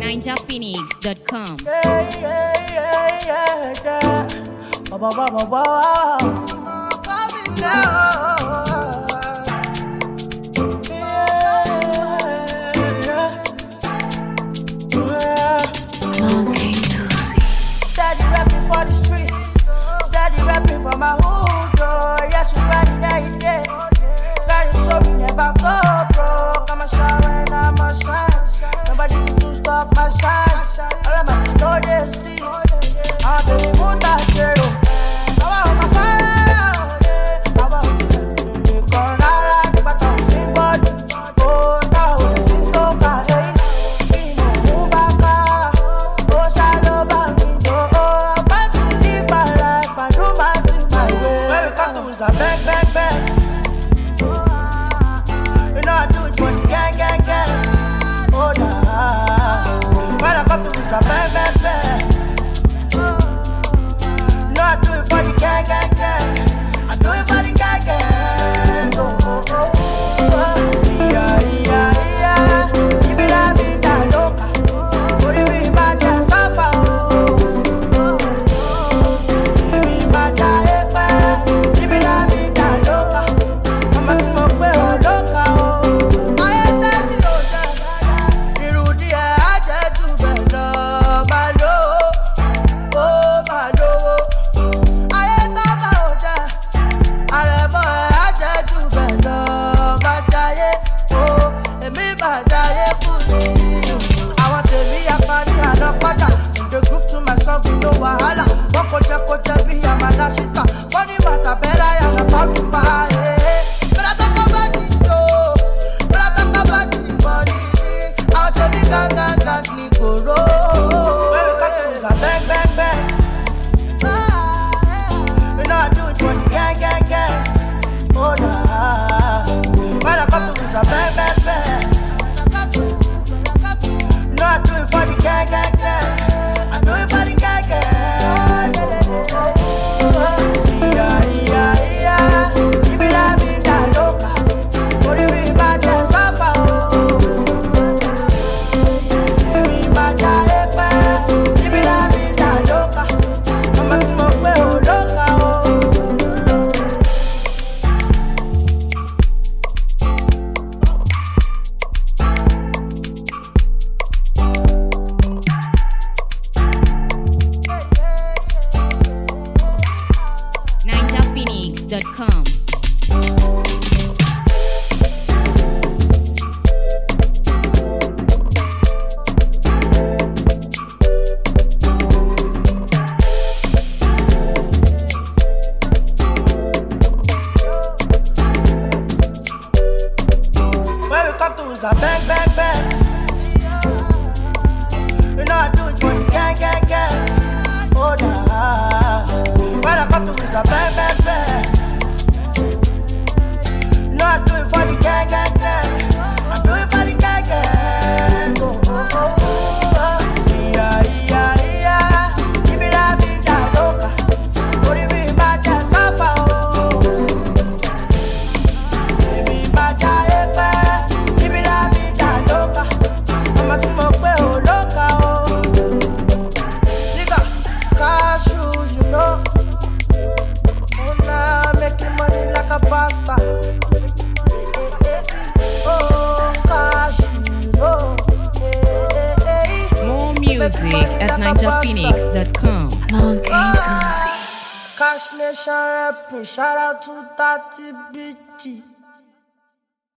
NinjaPhoenix.com. Steady rapping for the streets, steady rapping for my hood, oh. Yes, we riding every day. Riding so we never go broke. I'm a shine when I'm a shine. Nobody can stop my shine. All of my stories sleep. I want to be moved out here. I want my fire. I want to be corner. But I'm sing body. Oh, now they sing so bad. Move back. Oh, shallow back. Oh, about to live my life. I do my thing my way. When we come to is a bang, bang, bang. You know I do it for the gang, gang, gang. Oh, nah. When I come to is a bang, bang, bang. You know I do it for the gang, gang, gang. I do it for the gang, gang. Oh, oh, oh, oh. Yeah, yeah, yeah. Give me la vida loca. Put it with my dance off, oh. Give me my dance, give me la vida loca. I'm a team of well, loca, oh. I ain't dancing no time. Irudi, I just do better, my love. Oh, my love. I ain't talking about that. I just do better, my diet. Oh, and me, my diet, I want to be a party and a pata. The groove to myself, you know, wahala. What could be a manashita? Funny matter, better, I'm about to buy it. But I talk about it, though. But I talk about it, body. I want to be gang, Nico. When we come to is a bang, bang, bang. You know I do it for the gang, gang, gang. Oh, nah. When I come to is a bang, bang, bang. You know I do it for the gang, gang, gang. I do it for the gang, gang. Oh, oh, oh, oh. Yeah, yeah, yeah. Give me la vida loca. Put it with my dance off, oh. Give me my dance, give me la vida loca. I'm a team of well, loca, oh. NinjaPhoenix.com. When we come to is a bang, bang, bang. You know I do it for the gang, gang, gang. Oh, nah. When I come to is a bang, bang, bang. You know I do it for the gang, gang, gang. I do it for the gang, gang. Oh, oh, oh, oh. Yeah, yeah, yeah. Give me la vida loca. Put it with my dance off, oh. Give me my dance, give me la vida loca. I'm a team of well, loca, oh. Nigga, car shoes, you know. Oh, nah, making money like a pasta. Oh, car shoes, you know. More music at NinjaPhoenix.com. Cash Nation rap, shout out to 30 BG.